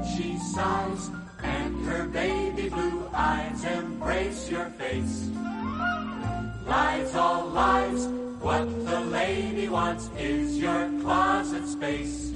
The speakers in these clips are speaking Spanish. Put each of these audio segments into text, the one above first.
she sighs, and her baby blue eyes embrace your face. Lies, all lies, what the lady wants is your closet space.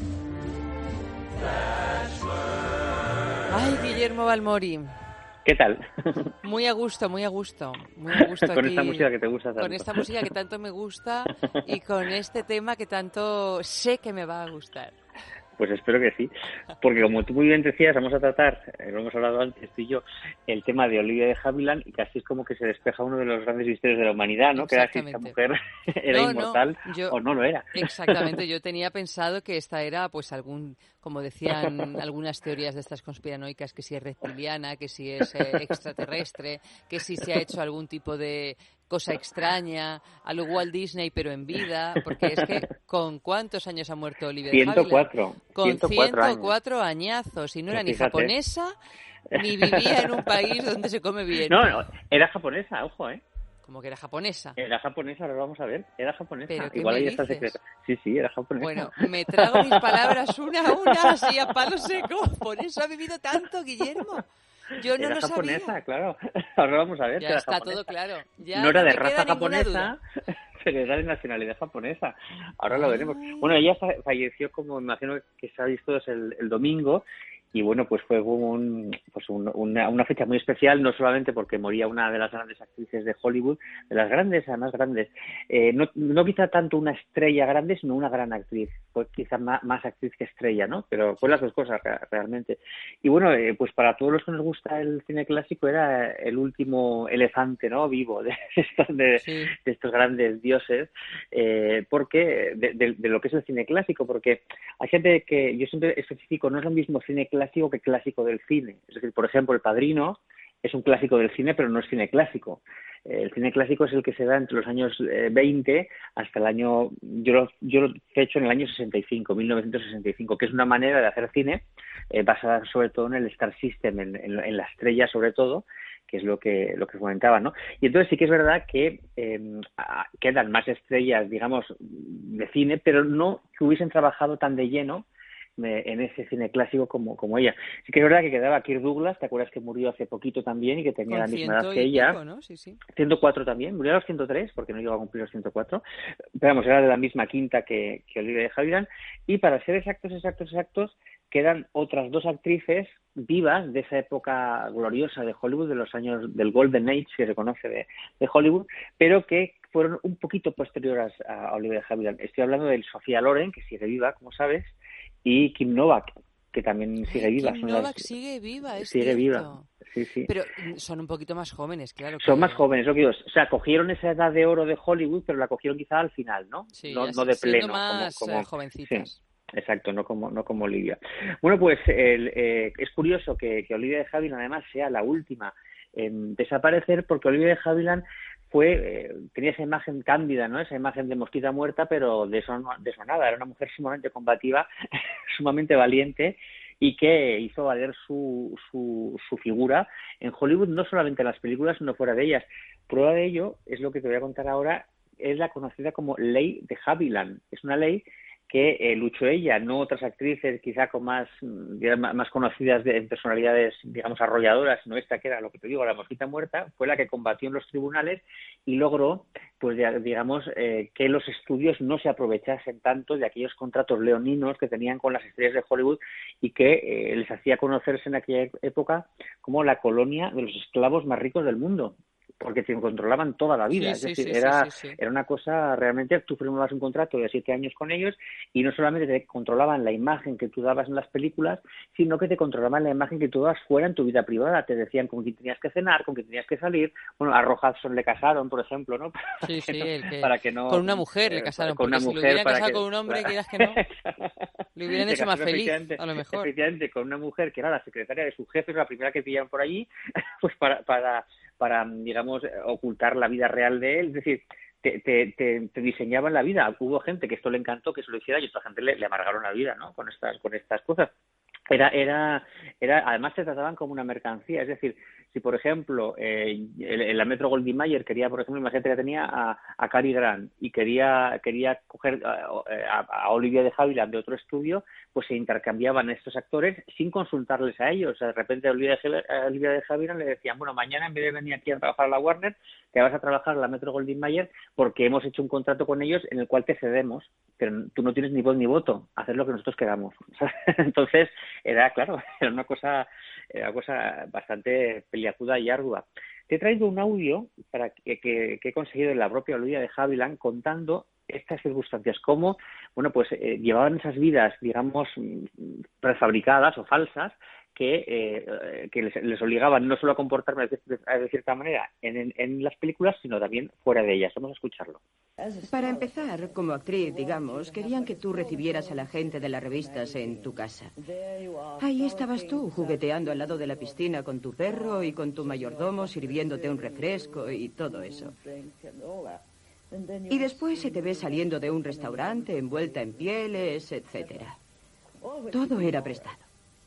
Bachelor. Ay, Guillermo Balmori. ¿Qué tal? Muy a gusto, muy a gusto. Muy a gusto con aquí, esta música que te gusta tanto. Con esta música que tanto me gusta y con este tema que tanto sé que me va a gustar. Pues espero que sí, porque como tú muy bien decías, vamos a tratar, lo hemos hablado antes tú y yo, el tema de Olivia de Havilland, y casi es como que se despeja uno de los grandes misterios de la humanidad, ¿no? Que era si esta mujer era inmortal o no lo era. Exactamente, yo tenía pensado que esta era, pues, como decían algunas teorías de estas conspiranoicas, que si es reptiliana, que si es extraterrestre, que si se ha hecho algún tipo de cosa extraña, a lo Walt Disney pero en vida, porque es que ¿con cuántos años ha muerto Olivia de Havilland? 104. Con 104 añazos, y no era ni japonesa ni vivía en un país donde se come bien. No, era japonesa, ojo, Como que era japonesa. Era japonesa, ahora vamos a ver. Era japonesa. ¿Pero qué igual me ahí está dices? secreto. Sí, era japonesa. Bueno, me trago mis palabras una a una, así a palo seco. Por eso ha vivido tanto, Guillermo. Yo no era lo japonesa, sabía. claro. Ahora vamos a ver. Ya era está japonesa. todo claro. Ya no era no de me raza queda ninguna japonesa, pero era de nacionalidad japonesa. Ahora lo veremos. Bueno, ella falleció, como me imagino que sabéis todos, el domingo. Y bueno, pues fue una fecha muy especial, no solamente porque moría una de las grandes actrices de Hollywood, de las grandes, además grandes. No quizá tanto una estrella grande, sino una gran actriz. Fue quizá más actriz que estrella, ¿no? Pero fue las dos cosas realmente. Y bueno, pues para todos los que nos gusta el cine clásico era el último elefante, ¿no? Vivo de estos grandes dioses, porque de lo que es el cine clásico, porque hay gente que yo siempre especifico, no es lo mismo cine clásico que clásico del cine. Es decir, por ejemplo, El Padrino es un clásico del cine, pero no es cine clásico. El cine clásico es el que se da entre los años 20 hasta el año, yo lo he hecho en el año 1965, que es una manera de hacer cine basada sobre todo en el Star System, en la estrella sobre todo, que es lo que comentaba, ¿no? Y entonces sí que es verdad que quedan más estrellas, digamos, de cine, pero no que hubiesen trabajado tan de lleno en ese cine clásico como ella. Sí que es verdad que quedaba Kirk Douglas, ¿te acuerdas que murió hace poquito también y que tenía la misma edad que ella? Pico, ¿no? Sí. 104 también, murió a los 103 porque no llegó a cumplir los 104, pero vamos, era de la misma quinta que Olivia de Havilland. Y para ser exactos, quedan otras dos actrices vivas de esa época gloriosa de Hollywood, de los años del Golden Age, que se conoce de Hollywood, pero que fueron un poquito posteriores a Olivia de Havilland. Estoy hablando de Sophia Loren, que sigue viva, como sabes, y Kim Novak, que también sigue viva. Kim Novak sigue viva, es sigue cierto. Viva, sí. Pero son un poquito más jóvenes, claro. Son más jóvenes, lo que digo. O sea, cogieron esa edad de oro de Hollywood, pero la cogieron quizá al final, ¿no? Sí, no de pleno. Más jovencitas. Sí. Exacto, no como Olivia. Bueno, pues es curioso que Olivia de Havilland además sea la última en desaparecer, porque Olivia de Havilland tenía esa imagen cándida, ¿no? Esa imagen de mosquita muerta, pero de eso nada. Era una mujer sumamente combativa, sumamente valiente, y que hizo valer su figura en Hollywood, no solamente en las películas, sino fuera de ellas. Prueba de ello es lo que te voy a contar ahora, es la conocida como Ley de Havilland. Es una ley que luchó ella, no otras actrices quizá con más conocidas en personalidades, digamos, arrolladoras, sino esta que era lo que te digo, la mosquita muerta, fue la que combatió en los tribunales y logró, pues digamos, que los estudios no se aprovechasen tanto de aquellos contratos leoninos que tenían con las estrellas de Hollywood y que les hacía conocerse en aquella época como la colonia de los esclavos más ricos del mundo, porque te controlaban toda la vida. Era una cosa realmente, tú firmabas un contrato de 7 años con ellos y no solamente te controlaban la imagen que tú dabas en las películas, sino que te controlaban la imagen que tú dabas fuera en tu vida privada. Te decían con quién tenías que cenar, con quién tenías que salir. Bueno, a Roy Hudson le casaron, por ejemplo, ¿no? Para que no, con una mujer le casaron, con una porque mujer, si lo hubieran casado con un hombre, quieras que no, le hubieran hecho más feliz, a lo mejor. Efectivamente, con una mujer que era la secretaria de su jefe, la primera que pillaron por allí, pues para digamos, ocultar la vida real de él. Es decir, te diseñaban la vida. Hubo gente que esto le encantó, que eso lo hiciera, y otra gente le amargaron la vida, ¿no? Con estas cosas. Además se trataban como una mercancía, es decir, si por ejemplo la Metro Goldwyn Mayer quería, por ejemplo, imagínate que tenía a Cary Grant y quería coger a Olivia de Havilland de otro estudio, pues se intercambiaban estos actores sin consultarles a ellos. O sea, de repente a Olivia de Havilland le decían, bueno, mañana en vez de venir aquí a trabajar a la Warner, te vas a trabajar a la Metro Goldwyn Mayer porque hemos hecho un contrato con ellos en el cual te cedemos, pero tú no tienes ni voz ni voto, hacer lo que nosotros queramos. Entonces, era una cosa bastante peliaguda y ardua. Te he traído un audio para que he conseguido de la propia Olivia de Havilland contando estas circunstancias, cómo llevaban esas vidas, digamos, prefabricadas o falsas, que les obligaban no solo a comportarme de cierta manera en las películas, sino también fuera de ellas. Vamos a escucharlo. Para empezar, como actriz, digamos, querían que tú recibieras a la gente de las revistas en tu casa. Ahí estabas tú, jugueteando al lado de la piscina con tu perro y con tu mayordomo sirviéndote un refresco y todo eso. Y después se te ve saliendo de un restaurante envuelta en pieles, etcétera. Todo era prestado.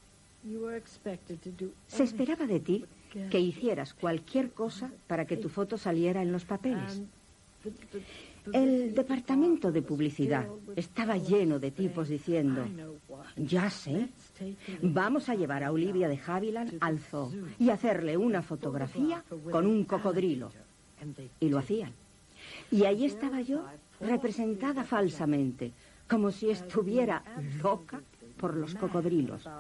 Se esperaba de ti que hicieras cualquier cosa para que tu foto saliera en los papeles. El departamento de publicidad estaba lleno de tipos diciendo, ya sé, vamos a llevar a Olivia de Havilland al zoo y hacerle una fotografía con un cocodrilo. Y lo hacían. Y ahí estaba yo, representada falsamente, como si estuviera loca por los cocodrilos.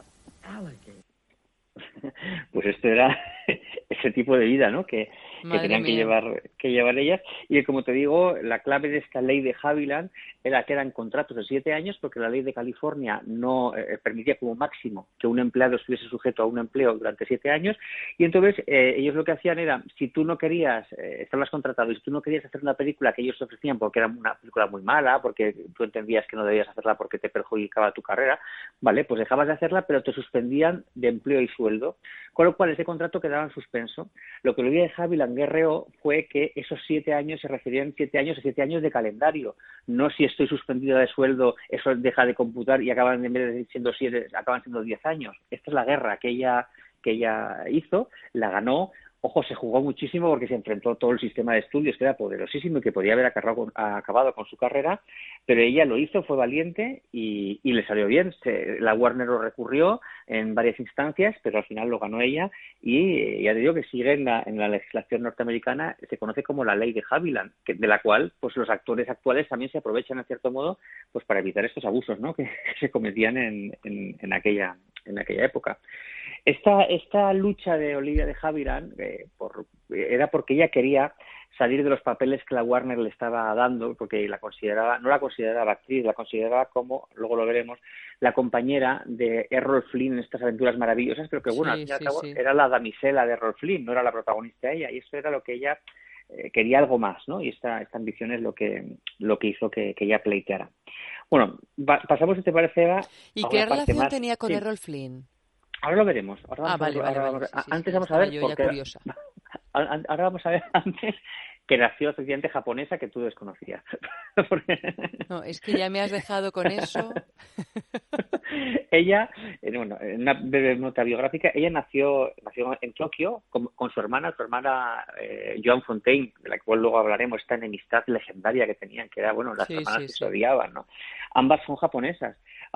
Pues esto era ese tipo de vida, ¿no? Que tenían que llevar ellas. Y como te digo, la clave de esta ley de Havilland era que eran contratos de 7 años, porque la ley de California no permitía como máximo que un empleado estuviese sujeto a un empleo durante 7 años. Y entonces ellos lo que hacían era, si tú no querías, estabas contratado, y si tú no querías hacer una película que ellos te ofrecían porque era una película muy mala, porque tú entendías que no debías hacerla porque te perjudicaba tu carrera, vale, pues dejabas de hacerla, pero te suspendían de empleo y sueldo. Con lo cual ese contrato quedaba en suspenso. Lo que Olivia de Havilland guerreó fue que esos 7 años se referían 7 años a 7 años de calendario. No si estoy suspendida de sueldo, eso deja de computar y acaban, en vez de siendo 7, acaban siendo 10 años. Esta es la guerra que ella hizo, la ganó. Ojo, se jugó muchísimo porque se enfrentó a todo el sistema de estudios, que era poderosísimo y que podía haber acabado con su carrera, pero ella lo hizo, fue valiente y le salió bien. La Warner lo recurrió en varias instancias, pero al final lo ganó ella y ya te digo que sigue en la legislación norteamericana, se conoce como la ley de Havilland, de la cual pues los actores actuales también se aprovechan en cierto modo pues para evitar estos abusos, ¿no? que se cometían en aquella época. Esta lucha de Olivia de Havilland era porque ella quería salir de los papeles que la Warner le estaba dando, porque no la consideraba actriz, la consideraba como, luego lo veremos, la compañera de Errol Flynn en estas aventuras maravillosas, pero que bueno, al fin y al cabo era la damisela de Errol Flynn, no era la protagonista ella, y eso era lo que ella quería, algo más, ¿no? Y esta ambición es lo que hizo que ella pleiteara. Bueno, pasamos, si te parece, Eva. ¿Y qué relación tenía con Errol Flynn? Ahora lo veremos. Vale. Antes vamos a ver. Yo ya curiosa. Ahora vamos a ver antes que nació efectivamente japonesa, que tú desconocías. No, es que ya me has dejado con eso. Ella, en una breve nota biográfica, ella nació en Tokio con su hermana Joan Fontaine, de la cual luego hablaremos, esta enemistad legendaria que tenían, que era, las hermanas que se odiaban, ¿no? Ambas son japonesas,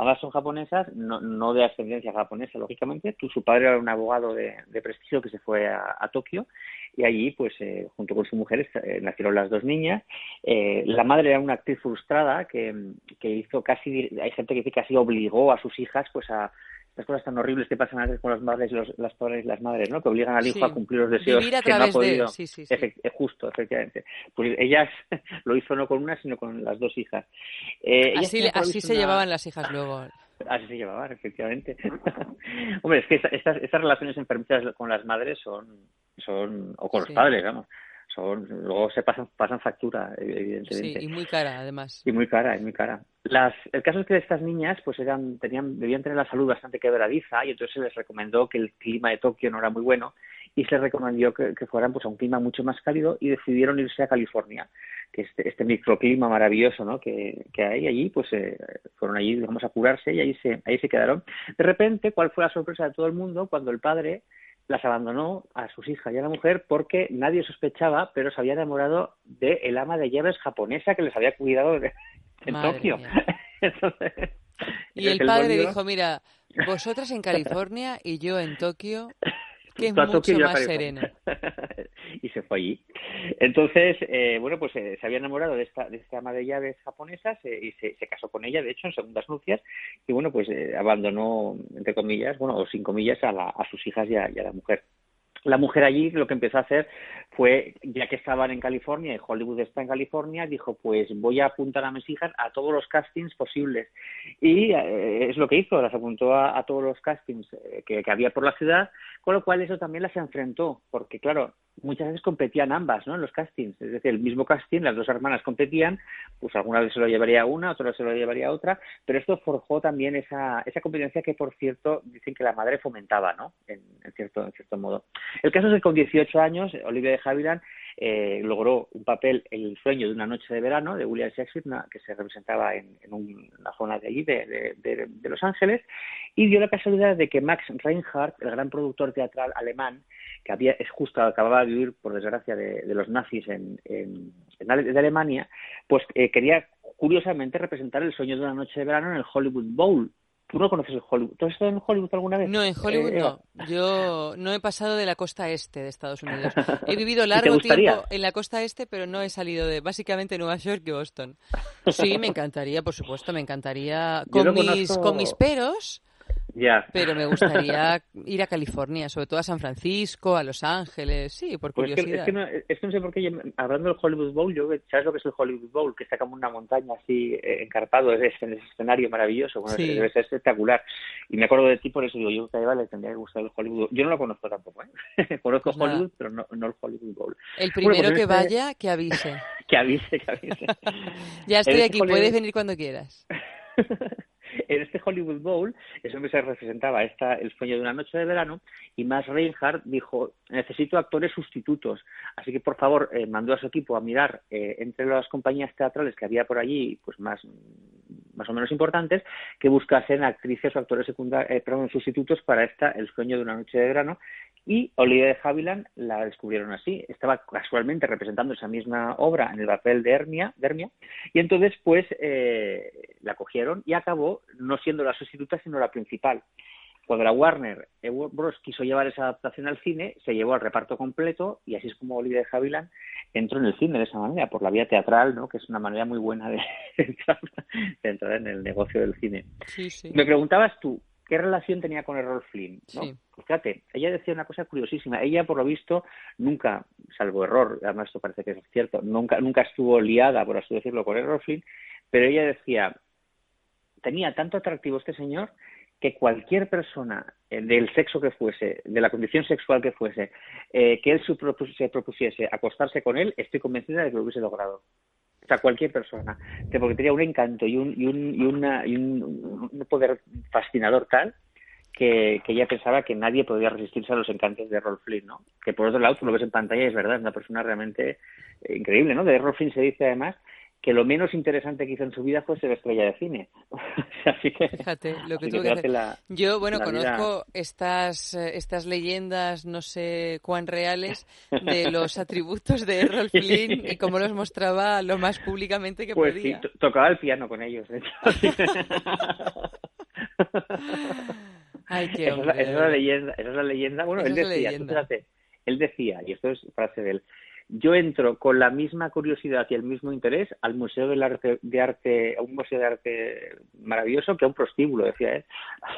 no de ascendencia japonesa, lógicamente. Su padre era un abogado de prestigio que se fue a Tokio, y allí, pues, junto con su mujer, nacieron las 2 niñas. La madre era una actriz frustrada que hizo casi, hay gente que dice que casi obligó a sus hijas, pues, a estas cosas tan horribles que pasan a veces con las madres las padres y las madres, ¿no? Que obligan al hijo a cumplir los deseos que no ha podido. Justo, efectivamente. Pues ellas lo hizo no con una, sino con las 2 hijas. Así se llevaban las hijas luego. Así se llevaban, efectivamente. Hombre, es que estas relaciones enfermizas con las madres son o con los padres, vamos. Luego se pasan factura, evidentemente. Sí, y muy cara, además. Y muy cara. El caso es que estas niñas pues debían tener la salud bastante quebradiza, y entonces se les recomendó que el clima de Tokio no era muy bueno y se recomendó que fueran pues a un clima mucho más cálido y decidieron irse a California, que este microclima maravilloso, ¿no? que hay allí, pues fueron allí, digamos, a curarse y ahí se quedaron. De repente, ¿cuál fue la sorpresa de todo el mundo cuando el padre las abandonó a sus hijas y a la mujer porque nadie sospechaba, pero se había enamorado de el ama de llaves japonesa que les había cuidado en Madre Tokio? mía. Entonces, Y el padre dijo, mira, vosotras en California y yo en Tokio, que es mucho más sereno. Y se fue allí. Entonces, bueno, pues se había enamorado de esta ama de llaves japonesa y se casó con ella, de hecho, en segundas nupcias, y bueno, pues abandonó, entre comillas, bueno, o sin comillas, a sus hijas y a la mujer. La mujer allí lo que empezó a hacer fue, ya que estaban en California y Hollywood está en California, dijo, pues voy a apuntar a mis hijas a todos los castings posibles. Y es lo que hizo, las apuntó a todos los castings que había por la ciudad, con lo cual eso también las enfrentó, porque claro, muchas veces competían ambas, ¿no? En los castings, es decir, el mismo casting, las dos hermanas competían, pues alguna vez se lo llevaría una, otra vez se lo llevaría otra, pero esto forjó también esa competencia que, por cierto, dicen que la madre fomentaba, ¿no? En cierto modo. El caso es que con 18 años, Olivia de Havilland logró un papel, El sueño de una noche de verano, de William Shakespeare, que se representaba en una zona de allí, de Los Ángeles, y dio la casualidad de que Max Reinhardt, el gran productor teatral alemán, que acababa de huir, por desgracia, de los nazis de Alemania, pues quería, curiosamente, representar El sueño de una noche de verano en el Hollywood Bowl. ¿Tú no conoces el Hollywood? ¿Tú has estado en Hollywood alguna vez? No, en Hollywood no. Yo no he pasado de la costa este de Estados Unidos. He vivido ¿Y te largo gustaría? tiempo en la costa este, pero no he salido de básicamente Nueva York y Boston. Sí, me encantaría, por supuesto, me encantaría con mis peros. Ya. Pero me gustaría ir a California, sobre todo a San Francisco, a Los Ángeles, sí, por curiosidad. Es que no sé por qué, hablando del Hollywood Bowl, ¿sabes lo que es el Hollywood Bowl? Que está como una montaña así encarpado, en ese escenario maravilloso, bueno, sí. Debe ser espectacular. Y me acuerdo de ti, por eso digo, yo que a Eva le tendría que gustar el Hollywood Bowl. Yo no lo conozco tampoco, ¿eh? Conozco pues Hollywood, pero no el Hollywood Bowl. El primero que vaya, que avise. que avise. Ya estoy aquí, puedes venir cuando quieras. En este Hollywood Bowl, eso me se representaba El sueño de una noche de verano, y Max Reinhardt dijo, necesito actores sustitutos, así que por favor mandó a su equipo a mirar entre las compañías teatrales que había por allí, pues más o menos importantes, que buscasen actrices o actores sustitutos para El sueño de una noche de verano, y Olivia de Havilland la descubrieron así. Estaba casualmente representando esa misma obra en el papel de Hermia, y entonces pues la cogieron y acabó no siendo la sustituta sino la principal. Cuando la Warner Bros. Quiso llevar esa adaptación al cine, se llevó al reparto completo y así es como Olivia de Havilland entró en el cine de esa manera, por la vía teatral, ¿no? Que es una manera muy buena de entrar en el negocio del cine. Sí, sí. Me preguntabas tú, ¿qué relación tenía con Errol Flynn? ¿No? Sí. Pues fíjate, ella decía una cosa curiosísima. Ella, por lo visto, nunca, salvo error, además esto parece que es cierto, nunca estuvo liada, por así decirlo, con Errol Flynn, pero ella decía, tenía tanto atractivo este señor que cualquier persona del sexo que fuese, de la condición sexual que fuese, que él se propusiese acostarse con él, estoy convencida de que lo hubiese logrado. O sea, cualquier persona, porque tenía un encanto y un poder fascinador tal que ella pensaba que nadie podía resistirse a los encantos de Errol Flynn, ¿no? Que por otro lado, tú lo ves en pantalla y es verdad, es una persona realmente increíble, ¿no? De Errol Flynn se dice además que lo menos interesante que hizo en su vida fue ser estrella de cine. Así que, fíjate lo que tuve que hacer. Yo, conozco estas leyendas, no sé cuán reales, de los atributos de Errol Flynn y cómo los mostraba lo más públicamente que podía. Pues sí, tocaba el piano con ellos, de hecho. Ay, qué hombre. Esa es la leyenda. Bueno, él decía, y esto es frase de él, yo entro con la misma curiosidad y el mismo interés al Museo a un museo de arte maravilloso que a un prostíbulo, decía él.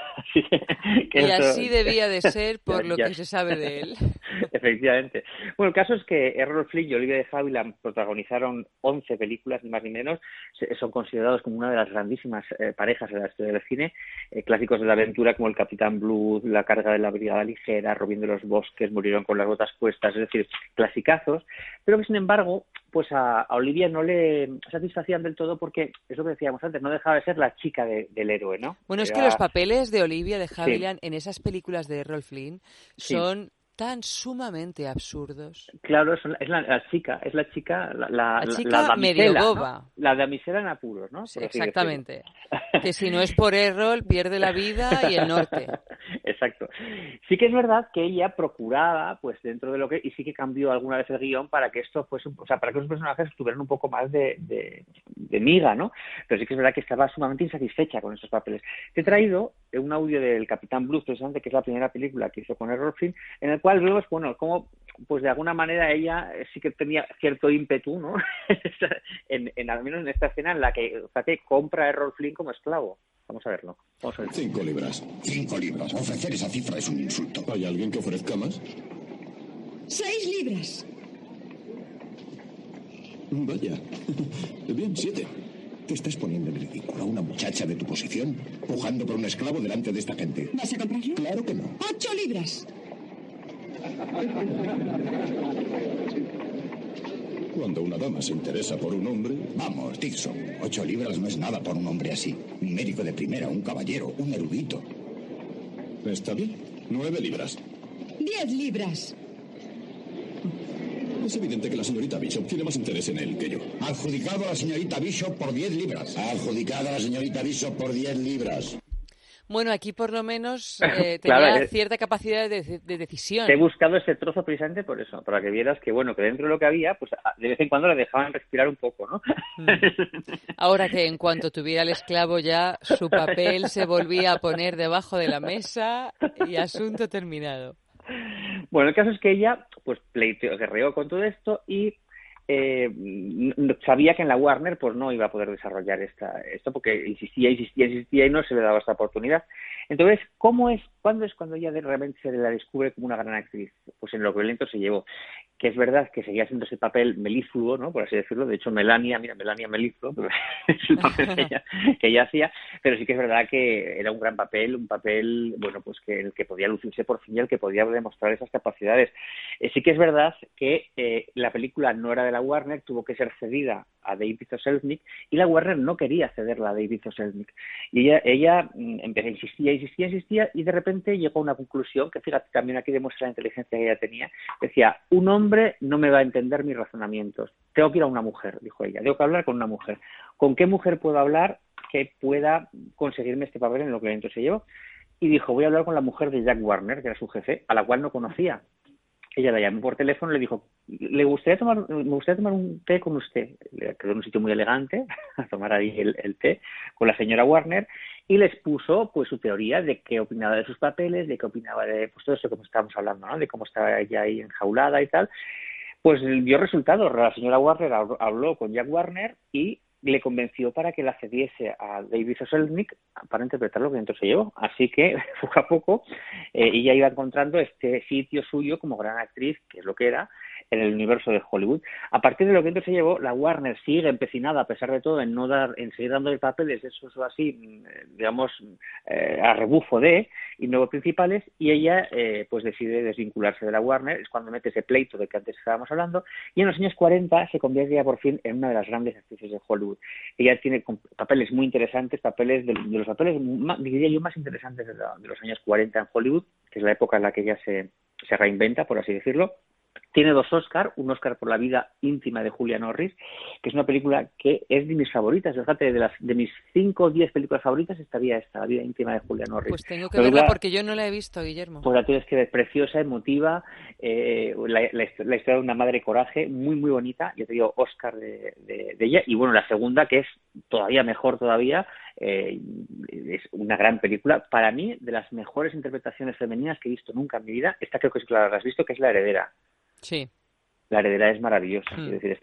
Así debía de ser por lo que se sabe de él. Efectivamente. Bueno, el caso es que Errol Flynn y Olivia de Havilland protagonizaron 11 películas, ni más ni menos. Son considerados como una de las grandísimas parejas de la historia del cine. Clásicos de la aventura como El Capitán Blood, La carga de la brigada ligera, Robin de los bosques, Murieron con las botas puestas, es decir, clasicazos. Pero que, sin embargo, pues a Olivia no le satisfacían del todo porque, es lo que decíamos antes, no dejaba de ser la chica del héroe, ¿no? Bueno, es que los papeles de Olivia de Havilland en esas películas de Errol Flynn son tan sumamente absurdos. Claro, es la chica, la chica damisela, medio ¿no? boba. La damisela en apuros, ¿no? Sí, Por así exactamente. decirlo. Que si no es por Errol, pierde la vida y el norte. Exacto. Sí que es verdad que ella procuraba, pues dentro de lo que, y sí que cambió alguna vez el guión para que esto fuese, o sea, para que los personajes tuvieran un poco más de miga, ¿no? Pero sí que es verdad que estaba sumamente insatisfecha con esos papeles. Te he traído un audio del Capitán Blues, precisamente, que es la primera película que hizo con Errol Flynn, en el cual vemos, bueno, como pues de alguna manera ella sí que tenía cierto ímpetu, ¿no? Al menos en esta escena en la que, o sea, que compra a Errol Flynn como esclavo. Vamos a verlo. 5 libras. 5 libras. Ofrecer esa cifra es un insulto. ¿Hay alguien que ofrezca más? 6 libras. Vaya. Bien, 7. Te estás poniendo en ridículo a una muchacha de tu posición, pujando por un esclavo delante de esta gente. ¿Vas a comprarlo? Claro que no. 8 libras. Cuando una dama se interesa por un hombre... Vamos, Dixon. 8 libras no es nada por un hombre así. Un médico de primera, un caballero, un erudito. Está bien. 9 libras. 10 libras. Es evidente que la señorita Bishop tiene más interés en él que yo. Adjudicado a la señorita Bishop por 10 libras. Adjudicado a la señorita Bishop por 10 libras. Bueno, aquí por lo menos Claro, tenía cierta capacidad de decisión. Te he buscado ese trozo precisamente por eso, para que vieras que, bueno, que dentro de lo que había, pues de vez en cuando le dejaban respirar un poco, ¿no? Ahora que en cuanto tuviera el esclavo ya su papel se volvía a poner debajo de la mesa y asunto terminado. Bueno, el caso es que ella, pues, guerreó con todo esto y sabía que en la Warner pues no iba a poder desarrollar esto porque insistía y no se le daba esta oportunidad. Entonces, ¿cuándo es cuando ella realmente se la descubre como una gran actriz? Pues en Lo violento se llevó, que es verdad que seguía haciendo ese papel melífluo, ¿no? Por así decirlo. De hecho, Melania melífluo, es el papel que ella hacía, pero sí que es verdad que era un gran papel, bueno, pues que el que podía lucirse por fin y el que podía demostrar esas capacidades. Sí que es verdad que la película no era de la Warner, tuvo que ser cedida a David O. Selznick y la Warner no quería cederla a David O. Selznick. Y ella empezó, insistía y de repente llegó a una conclusión que, fíjate, también aquí demuestra la inteligencia que ella tenía. Decía, un hombre no me va a entender mis razonamientos. Tengo que ir a una mujer, dijo ella. Tengo que hablar con una mujer. ¿Con qué mujer puedo hablar que pueda conseguirme este papel en Lo violento se llevó? Y dijo, voy a hablar con la mujer de Jack Warner, que era su jefe, a la cual no conocía. Ella la llamó por teléfono y le dijo, me gustaría tomar un té con usted. Le quedó en un sitio muy elegante a tomar ahí el té con la señora Warner y les puso pues su teoría de qué opinaba de sus papeles, de qué opinaba de pues todo eso como estábamos hablando, ¿no? De cómo estaba ella ahí enjaulada y tal. Pues dio resultados. La señora Warner habló con Jack Warner y le convenció para que la cediese a David O. Selznick para interpretar Lo violento se llevó. Así que, poco a poco, ella iba encontrando este sitio suyo como gran actriz, que es lo que era, en el universo de Hollywood. A partir de Lo violento se llevó, la Warner sigue empecinada, a pesar de todo, en seguir dándole papeles, eso así, digamos, a rebufo y nuevos principales, y ella pues decide desvincularse de la Warner. Es cuando mete ese pleito del que antes estábamos hablando, y en los años 40 se convierte ya por fin en una de las grandes actrices de Hollywood. Ella tiene papeles muy interesantes, papeles de los papeles, diría yo, más interesantes de los años 40 en Hollywood, que es la época en la que ella se reinventa, por así decirlo. Tiene 2 Oscar, un Oscar por La vida íntima de Julia Norris, que es una película que es de mis favoritas. Fíjate, de mis 5 o 10 películas favoritas estaría esta, La vida íntima de Julia Norris. Pues tengo que verla porque yo no la he visto, Guillermo. Pues la tienes que ver, preciosa, emotiva, la historia de una madre coraje, muy, muy bonita. Yo te digo, Oscar de ella. Y bueno, la segunda, que es todavía mejor todavía, es una gran película. Para mí, de las mejores interpretaciones femeninas que he visto nunca en mi vida, esta creo que sí que la has visto, que es La heredera. Sí. La heredera es maravillosa. Es decir,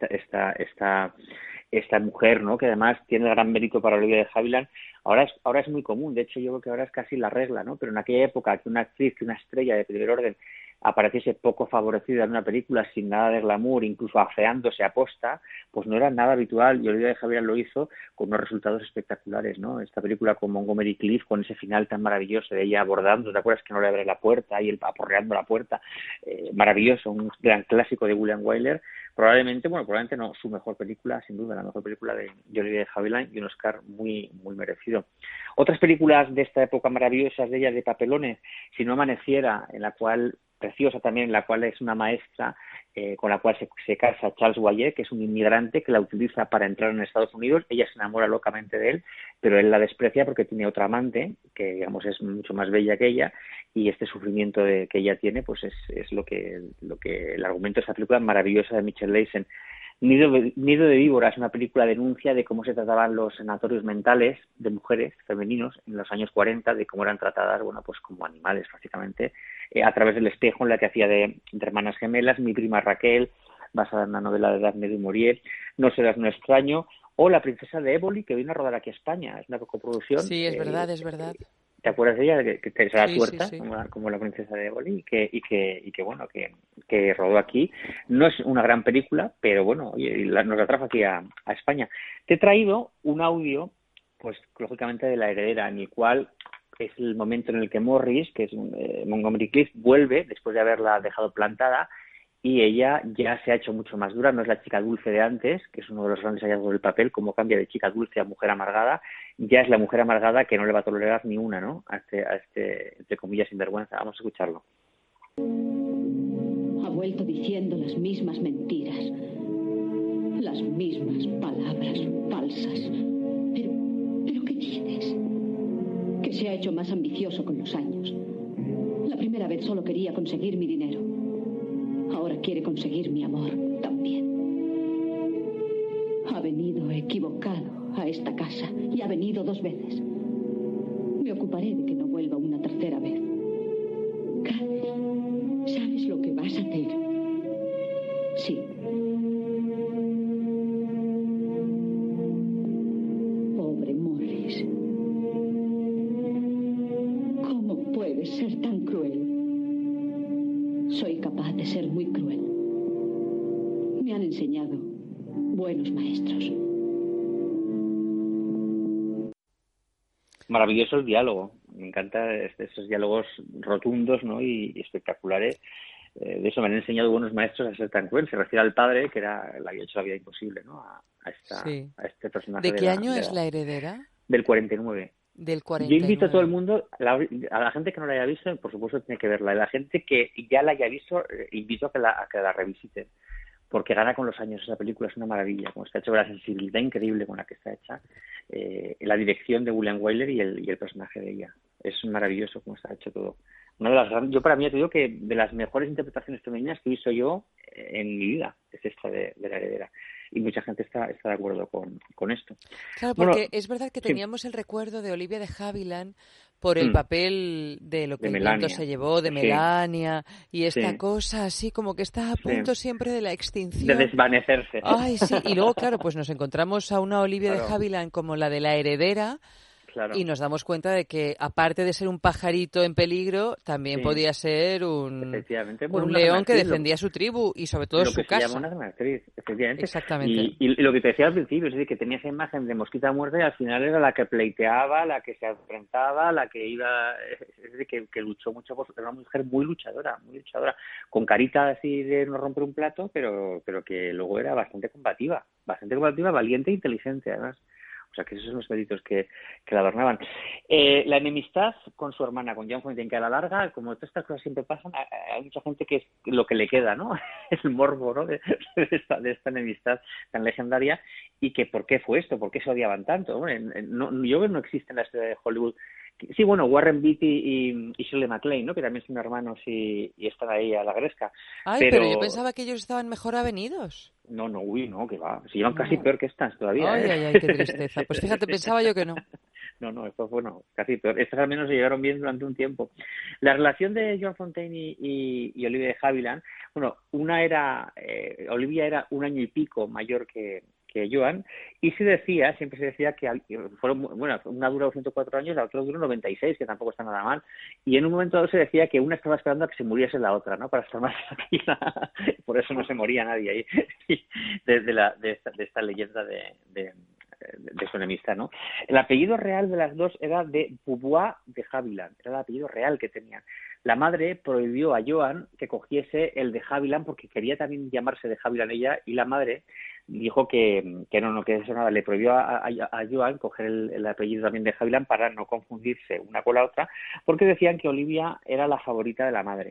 esta mujer, ¿no? Que además tiene el gran mérito para Olivia de Havilland. Ahora es muy común. De hecho, yo creo que ahora es casi la regla, ¿no? Pero en aquella época que una actriz, que una estrella de primer orden apareciese poco favorecida en una película sin nada de glamour, incluso afeándose a posta, pues no era nada habitual, y Olivia de Havilland lo hizo con unos resultados espectaculares, ¿no? Esta película con Montgomery Clift, con ese final tan maravilloso de ella abordando, ¿te acuerdas que no le abre la puerta y él aporreando la puerta? Maravilloso, un gran clásico de William Wyler, probablemente no, su mejor película, sin duda, la mejor película de Olivia de Havilland, y un Oscar muy, muy merecido. Otras películas de esta época maravillosas de ella, de papelones, Si no amaneciera, en la cual preciosa también, en la cual es una maestra con la cual se casa Charles Boyer, que es un inmigrante que la utiliza para entrar en Estados Unidos. Ella se enamora locamente de él, pero él la desprecia porque tiene otra amante, que digamos es mucho más bella que ella, y este sufrimiento que ella tiene, pues es lo que el argumento de esta película maravillosa de Michelle Leisen. Nido de víboras, una película denuncia de cómo se trataban los sanatorios mentales de mujeres, femeninos, en los años 40, de cómo eran tratadas, bueno, pues como animales, básicamente, a través del espejo, en la que hacía de hermanas gemelas, Mi prima Raquel, basada en la novela de Daphne du Maurier, No serás un extraño, o La princesa de Éboli, que vino a rodar aquí a España, es una coproducción. Sí, es verdad, es verdad. ¿Te acuerdas de ella? Que te la Sí, tuerta, sí, sí. como la princesa de Éboli, y que bueno, que rodó aquí. No es una gran película, pero bueno, oye, nos la trajo aquí a España. Te he traído un audio, pues lógicamente de La heredera, en el cual es el momento en el que Morris, que es Montgomery Clift, vuelve después de haberla dejado plantada, y ella ya se ha hecho mucho más dura, no es la chica dulce de antes, que es uno de los grandes hallazgos del papel, cómo cambia de chica dulce a mujer amargada. Ya es la mujer amargada que no le va a tolerar ni una, ¿no?, a este entre comillas, sinvergüenza. Vamos a escucharlo. Ha vuelto diciendo las mismas mentiras, las mismas palabras falsas. ¿Pero qué dices? Que se ha hecho más ambicioso con los años. La primera vez solo quería conseguir mi dinero. Ahora quiere conseguir mi amor también. Ha venido equivocado a esta casa y ha venido 2 veces. Me ocuparé de que no vuelva una tercera vez. Catherine, ¿sabes lo que vas a hacer? Sí. Pobre Morris. ¿Cómo puedes ser tan cruel? Soy capaz de ser muy cruel. Me han enseñado buenos maestros. Maravilloso el diálogo. Me encantan esos diálogos rotundos, ¿no?, y espectaculares. De eso me han enseñado buenos maestros a ser tan cruel. Se refiere al padre, que le había hecho la vida imposible, ¿no?, a este personaje. ¿De qué año es La heredera? Del 49. Del 49. Yo invito a todo el mundo, a la gente que no la haya visto, por supuesto tiene que verla. A la gente que ya la haya visto, invito a que la revisiten, porque gana con los años. Esa película es una maravilla, como está hecho, la sensibilidad increíble con la que está hecha, la dirección de William Wyler y el personaje de ella. Es maravilloso como está hecho todo. Una de las grandes, yo para mí te digo que de las mejores interpretaciones femeninas que he visto yo en mi vida es esta de La heredera. Y mucha gente está de acuerdo con esto. Claro, porque es verdad que teníamos el recuerdo de Olivia de Havilland por el papel de Lo que el viento se llevó, de Melania, y esta cosa así como que está a punto siempre de la extinción. De desvanecerse. Ay, sí. Y luego, claro, pues nos encontramos a una Olivia de Havilland como la de La heredera. Claro. Y nos damos cuenta de que, aparte de ser un pajarito en peligro, también podía ser un león que defendía su tribu y sobre todo su casa. Lo que se llama una gran actriz, efectivamente. Exactamente. Y lo que te decía al principio, es decir, que tenía esa imagen de Mosquita Muerta y al final era la que pleiteaba, la que se enfrentaba, la que iba... Es decir, que luchó mucho por... Era una mujer muy luchadora, con carita así de no romper un plato, pero que luego era bastante combativa, valiente e inteligente, además. O sea, que esos son los méritos que la adornaban. La enemistad con su hermana, con Joan Fontaine, que a la larga, como todas estas cosas siempre pasan, hay mucha gente que es lo que le queda, ¿no? El morbo, ¿no?, de esta enemistad tan legendaria. Y que ¿por qué fue esto? ¿Por qué se odiaban tanto? Bueno, yo creo que no existe en la historia de Hollywood. Sí, bueno, Warren Beatty y Shirley MacLaine, ¿no?, que también son hermanos y están ahí a la gresca. Ay, pero yo pensaba que ellos estaban mejor avenidos. No, que va. Se llevan casi peor que estas todavía. Ay, qué tristeza. Pues fíjate, pensaba yo que no. No, esto fue casi peor. Estas al menos se llevaron bien durante un tiempo. La relación de Joan Fontaine y Olivia de Havilland, bueno, Olivia era 1 año y pico mayor que Joan, y siempre se decía que fueron, bueno, una duró 104 años, la otra duró 96, que tampoco está nada mal, y en un momento dado se decía que una estaba esperando a que se muriese la otra, ¿no?, para estar más tranquila. Por eso no se moría nadie ahí, de esta leyenda de su enemistad, ¿no? El apellido real de las dos era de Beauvoir de Havilland, era el apellido real que tenían. La madre prohibió a Joan que cogiese el de Havilland porque quería también llamarse de Havilland ella, y la madre dijo que no, que eso nada, le prohibió a Joan coger el apellido también de Havilland para no confundirse una con la otra, porque decían que Olivia era la favorita de la madre.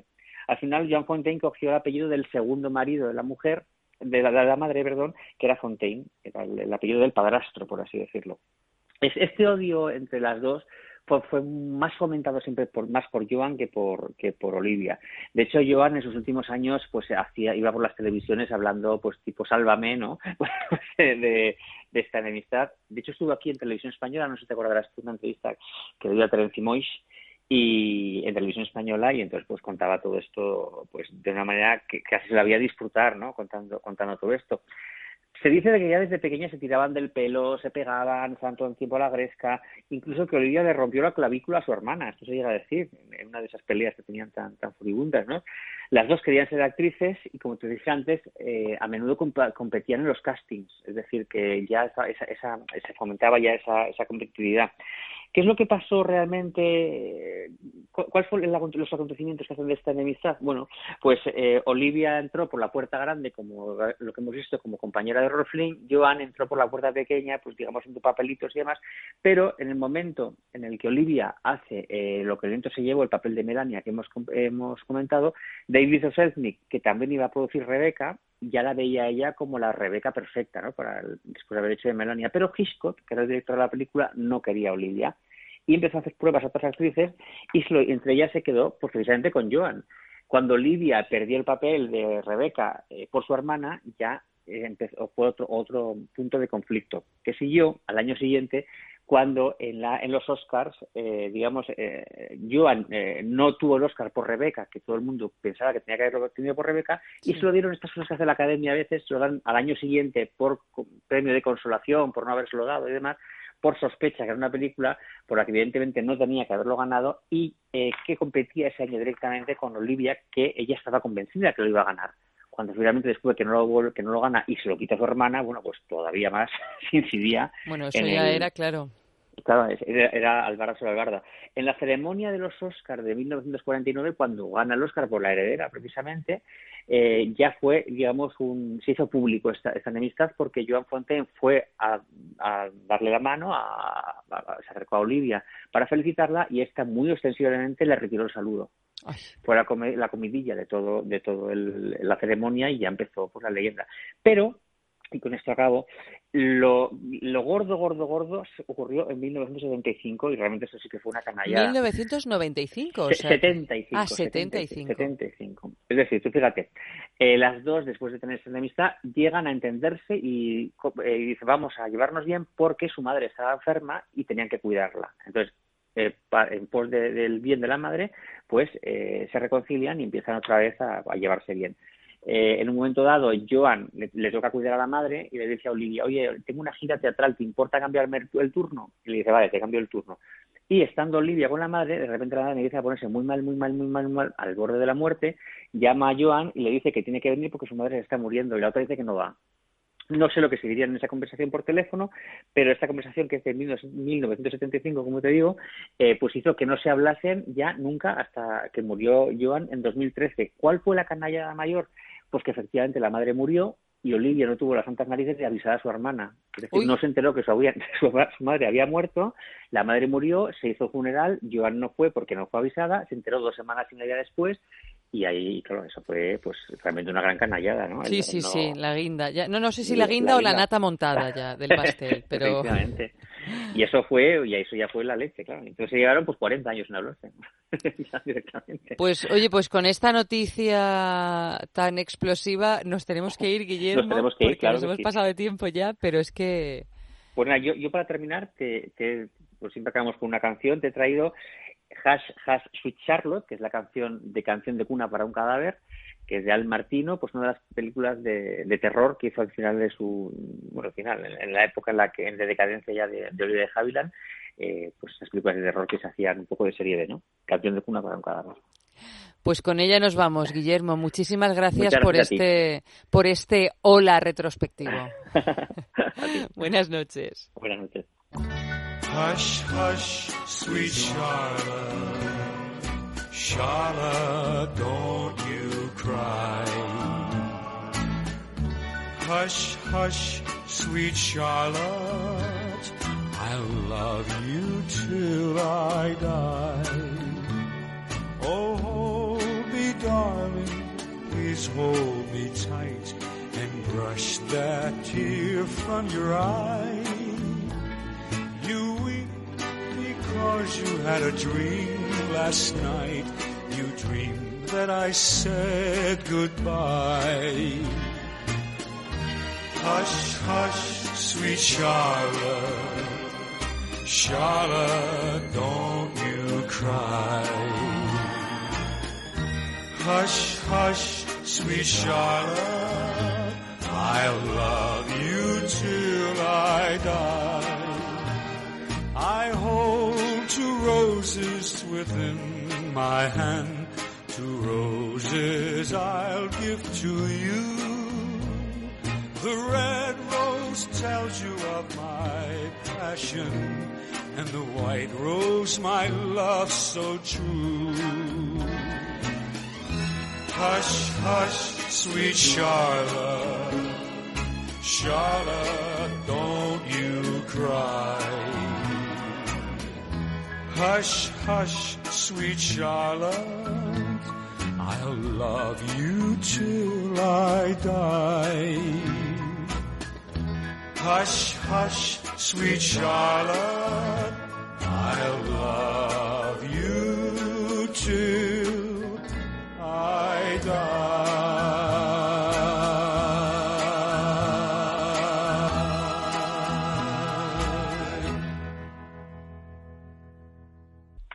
al final Joan Fontaine cogió el apellido del segundo marido de la mujer, de la madre, perdón, que era Fontaine, era el apellido del padrastro, por así decirlo. Este odio entre las dos fue más fomentado siempre más por Joan que por Olivia. De hecho, Joan en sus últimos años pues iba por las televisiones hablando pues tipo Sálvame, ¿no? de esta enemistad. De hecho, estuvo aquí en Televisión Española, no sé si te acordarás, una entrevista que le dio a Terenci Moix y en Televisión Española, y entonces pues contaba todo esto pues de una manera que casi se la había disfrutar, ¿no? Contando todo esto. Se dice de que ya desde pequeña se tiraban del pelo, se pegaban, estaban todo el tiempo a la gresca, incluso que Olivia le rompió la clavícula a su hermana, esto se llega a decir, en una de esas peleas que tenían tan furibundas, ¿no? Las dos querían ser actrices y, como te dije antes, a menudo competían en los castings, es decir, que ya se fomentaba ya esa competitividad. ¿Qué es lo que pasó realmente? ¿Cuáles fueron los acontecimientos que hacen de esta enemistad? Bueno, pues Olivia entró por la puerta grande, como lo que hemos visto, como compañera de Errol Flynn. Joan entró por la puerta pequeña, pues digamos en papelitos y demás, pero en el momento en el que Olivia hace lo que el viento se llevó, el papel de Melania que hemos comentado, David O. Selznick, que también iba a producir Rebecca, ya la veía ella como la Rebecca perfecta, ¿no? Después de haber hecho de Melania. Pero Hitchcock, que era el director de la película, no quería a Olivia y empezó a hacer pruebas a otras actrices y entre ellas se quedó pues, precisamente con Joan. Cuando Olivia perdió el papel de Rebecca por su hermana, ya fue otro punto de conflicto que siguió al año siguiente, cuando en los Oscars, Joan no tuvo el Oscar por Rebecca, que todo el mundo pensaba que tenía que haberlo tenido por Rebecca, y se lo dieron, estas cosas que hace la Academia a veces, se lo dan al año siguiente por premio de consolación, por no habérselo dado y demás, por sospecha que era una película por la que evidentemente no tenía que haberlo ganado y que competía ese año directamente con Olivia, que ella estaba convencida que lo iba a ganar. Cuando finalmente después que no lo gana y se lo quita a su hermana, bueno, pues todavía más se incidía. Bueno, eso ya era, claro. Claro, era Albarda sobre Albarda. En la ceremonia de los Oscars de 1949, cuando gana el Oscar por La heredera, precisamente, ya fue, digamos, se hizo público esta enemistad, porque Joan Fontaine fue a darle la mano, se acercó a Olivia para felicitarla, y esta muy ostensiblemente le retiró el saludo. Ay. Fue la comidilla de todo la ceremonia, y ya empezó pues, la leyenda. Pero, y con esto acabo, lo gordo ocurrió en 1975, y realmente eso sí que fue una canallada. 1995, o sea... 75. Ah, 75. 75. Es decir, tú fíjate, las dos, después de tener esa enemistad, llegan a entenderse y dicen, vamos a llevarnos bien porque su madre estaba enferma y tenían que cuidarla. Entonces, en pos del bien de la madre, pues se reconcilian y empiezan otra vez a llevarse bien. En un momento dado, Joan le toca cuidar a la madre y le dice a Olivia, oye, tengo una gira teatral, ¿te importa cambiarme el turno? Y le dice, vale, te cambio el turno. Y estando Olivia con la madre, de repente la madre empieza a ponerse muy mal, al borde de la muerte, llama a Joan y le dice que tiene que venir porque su madre se está muriendo, y la otra dice que no va. No sé lo que se diría en esa conversación por teléfono, pero esta conversación, que es de 1975, como te digo, pues hizo que no se hablasen ya nunca hasta que murió Joan en 2013. ¿Cuál fue la canallada mayor? Pues que efectivamente la madre murió y Olivia no tuvo las santas narices de avisar a su hermana. Es decir, no se enteró que su madre había muerto, la madre murió, se hizo funeral, Joan no fue porque no fue avisada, se enteró 2 semanas y media después. Y ahí, claro, eso fue pues realmente una gran canallada, ¿no? Sí, la guinda. Ya, no sé si la guinda o la nata montada ya del pastel, pero... Efectivamente. Y eso ya fue la leche, claro. Entonces se llevaron pues 40 años en hablarse. Ya directamente. Pues, oye, pues con esta noticia tan explosiva nos tenemos que ir, Guillermo. Nos tenemos que ir, claro. Nos hemos pasado de tiempo ya, pero es que... Pues nada, yo para terminar, pues siempre acabamos con una canción, te he traído... Hush Sweet Charlotte, que es la canción de cuna para un cadáver, que es de Al Martino, pues una de las películas de terror que hizo al final de en la época en la que, de decadencia ya de Olivia de Havilland, pues esas películas de terror que se hacían un poco de serie B, ¿no? Canción de cuna para un cadáver. Pues con ella nos vamos, Guillermo. Muchísimas gracias por este hola retrospectivo. Buenas noches. Buenas noches. Hush, hush, sweet Charlotte, Charlotte, don't you cry. Hush, hush, sweet Charlotte, I'll love you till I die. Oh, hold me, darling. hold me tight and brush that tear from your eye. You weep because you had a dream last night. You dreamed that I said goodbye. Hush, hush, sweet Charlotte, Charlotte, don't you cry. Hush, hush, sweet Charlotte, I'll love you till I die. I hold 2 roses within my hand, 2 roses I'll give to you. The red rose tells you of my passion, and the white rose my love so true. Hush, hush, sweet Charlotte, Charlotte, don't you cry. Hush, hush, sweet Charlotte, I'll love you till I die. Hush, hush, sweet Charlotte, I'll love